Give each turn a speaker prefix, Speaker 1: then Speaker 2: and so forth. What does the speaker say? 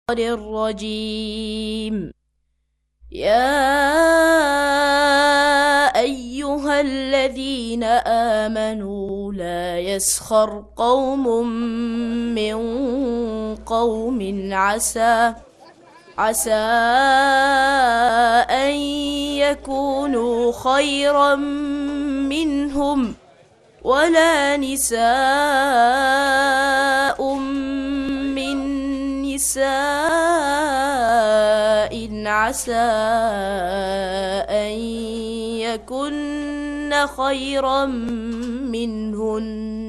Speaker 1: الرجيم. يا أيها الذين آمنوا لا يسخر قوم من قوم عسى أن يكونوا خيرا منهم، ولا نساء من نساء عسى أن يكن خيرا منهن.